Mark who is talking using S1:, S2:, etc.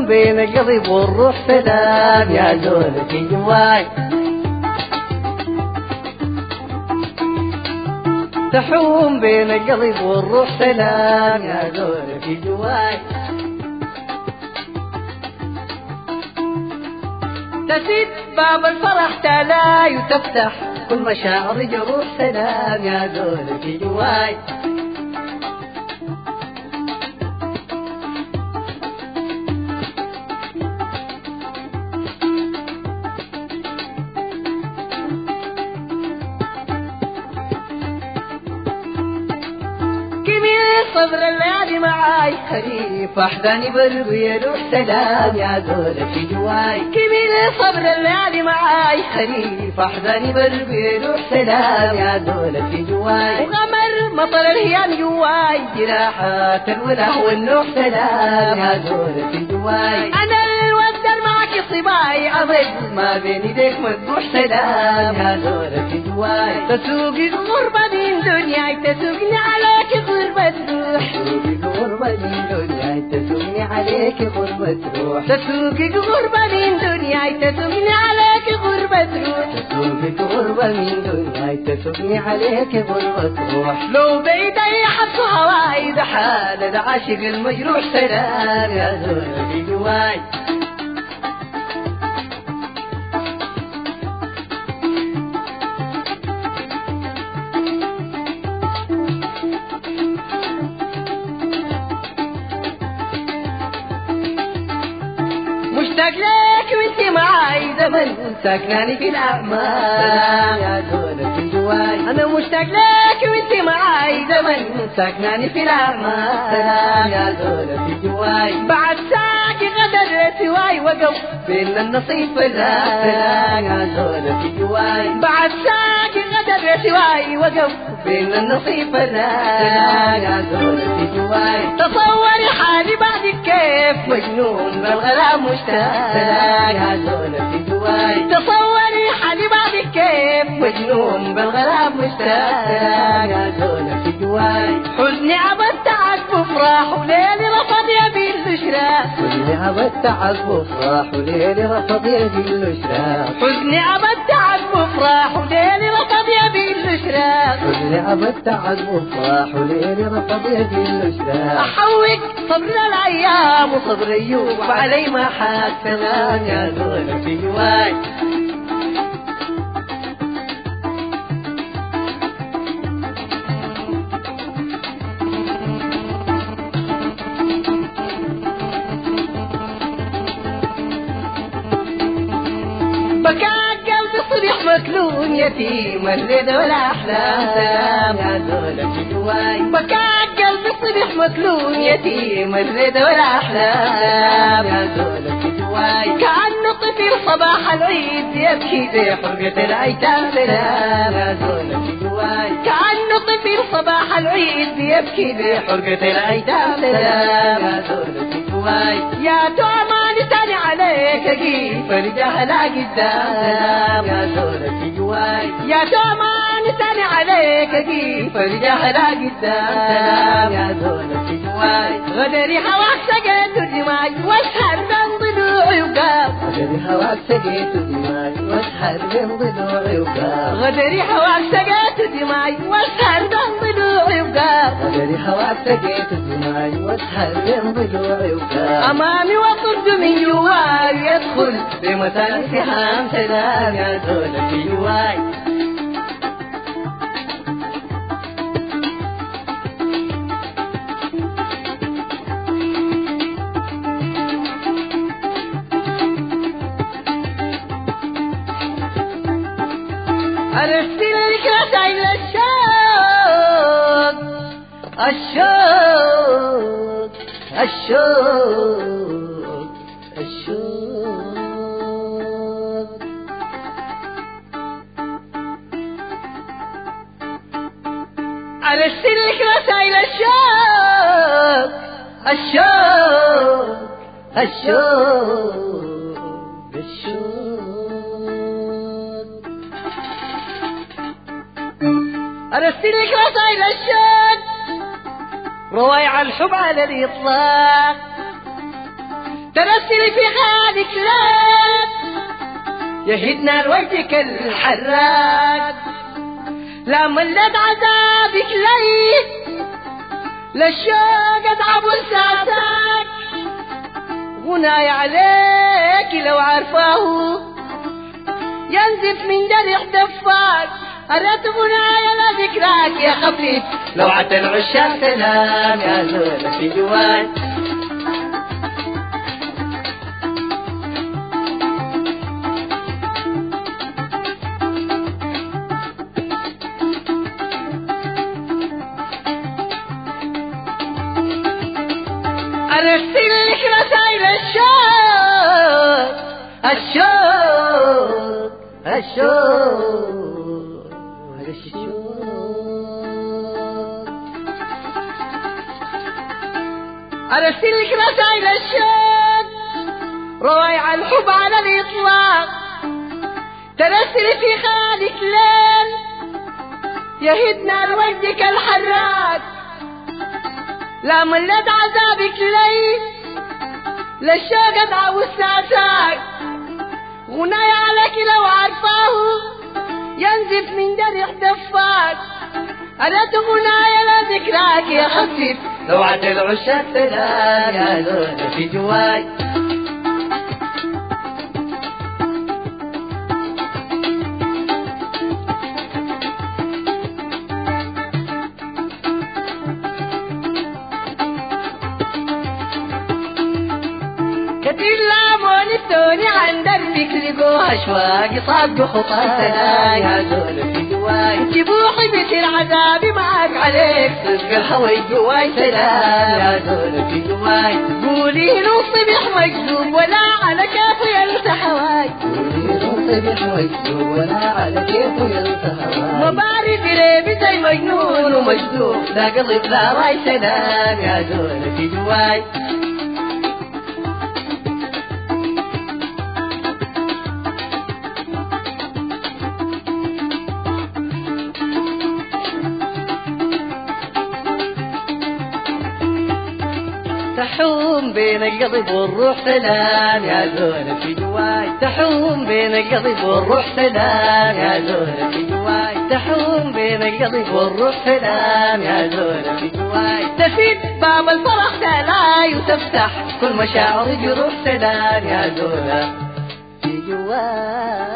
S1: بين القلب والروح سلام يا زول في جواي تحوم بين القلب والروح سلام يا زول في جواي تسد باب الفرح تلاي وتفتح كل مشاعر جروح سلام يا زول في جواي صبر الليالي معاي خريف احزاني برد يروح سلام يا زول في جواي كمين صبر الليالي معاي خريف احزاني برد يروح سلام يا زول في جواي وغمر مطر الهيام جواي جراحات الوله والنوح سلام يا زول في جواي انا الودر معك صباي عضب ما بين ايديك مذبوح سلام يا زول في جواي تسوقي الغربة من دنياي تسوقني عليك غربة غربة من دنياي تسوقني عليك غربة روح تسوقك غربة من دنياي تسوقني عليك غربة روح تسوقك غربة من دنياي تسوقني عليك غربة روح لو بيدي حط هواي ده حال ده عاشق المجروح سلام يا زول في جواي مشتاق لك وانت معاي زمن ساكناني في الاعمال يا زول في جواي انا مشتاق لك وانت معاي زمن ساكناني في الاعمال يا زول في جواي بعد ساقي غدر سواي وقف بين النصيب فلا يا زول في جواي بعد ساقي غدر سواي وقف بين النصيب فلا يا زول في جواي تصوري حالي بعدك كيف مجنون بالغلا مشتاق يا زول في جواي تصوري حالي بعدك كيف مجنون بالغلا مشتاق يا زول في جواي حزني عبدت عذب وفراح وليلي رفض يبي الاشراق حزني عبدت عذب وفراح وليلي رفض يبي الاشراق حزني عبدت عذب وفراح وليلي رفض يبي الاشراق حزني عبدت عذب وفراح وليلي رفض يبي الاشراق احوك صبر الايام وصبر ايوب علي ما حاك سلام يا زول في جواي بكاك قلبي صريح مكلون يتيم الليل ولا احلام سلام يا زول في جواي بكاك قلبي صريح مكلون يتيم الليل ولا احلام يا زول في جواي كأنه طفل صباح العيد يبكي في حرقة الايتام سلام يا زول في جواي كأنه طفل صباح العيد يبكي في حرقة الايتام سلام يا زول في جواي يا تومان تاني عليك اجيب فرجها قدام يا زول في جواي يا تومان تاني عليك اجيب فرجها قدام يا زول في جواي غدري هواك سقيت دماي واسهر من ضلوعي وقاف غدري هواك سقيت دماي واسهر من ضلوعي وقاف غدري هواك سقيت دماي واسهر من ضلوعي وقاف غدري هواك سقيت دماي واسهر من ضلوعي وقاف امامي وطرد من جواي يدخل بمثال سهام سلام يا زول في جواي أرسل لك رسائل الشوق الشوق الشوق الشوق أرسل لك رسائل الشوق الشوق الشوق الشوق أرسل لك رسائل الشوق روايع الحب على الإطلاق ترسل في خالك لاب يهدنا لوجهك الحراق لا ملت عذابك لي للشوق اتعب وسعتك غناي عليك لو عرفاه ينزف من جرح دفاك أردت غناي لذكراك يا خفيف لو عدى العشاق سلام يا زول في جواي أرسل لك رسائل الشوق الشوق الشوق هذا الشوق أرسل لك رسائل الشوق روايع الحب على الإطلاق ترسل في خالك ليل يهدنا لوجهك الحراك لا ملت عذابك لي للشوق اتعب وسعتك غناي عليك لو عرفاه ينزف من جرح دفاك أردت غناي لذكراك يا خفيف لو عدى العشاق سلام يا زول في جواي كثير لامون التوني عن دربك لقوها اشواقي صادقوا خطايا يا زول في جواي جبوحي بيصير عذابي معاك عليك صدق الهوي جواي سلام يا زول في جواي قولي نصبح مجذوب ولا على كيف ينسى هواي قولي نصبح مجذوب ولا على كيف ينسى هواي مباري قريبي زي مجنون ومجذوب لا قلب لا راي سلام يا زول في جواي تحوم بين القلب والروح سلام يا زول في جواي تحوم بين القلب والروح سلام يا زول في جواي تحوم بين القلب والروح سلام يا زول في جواي تفيد باب الفرح تلاي وتفتح كل مشاعر جروح سلام يا زول في جواي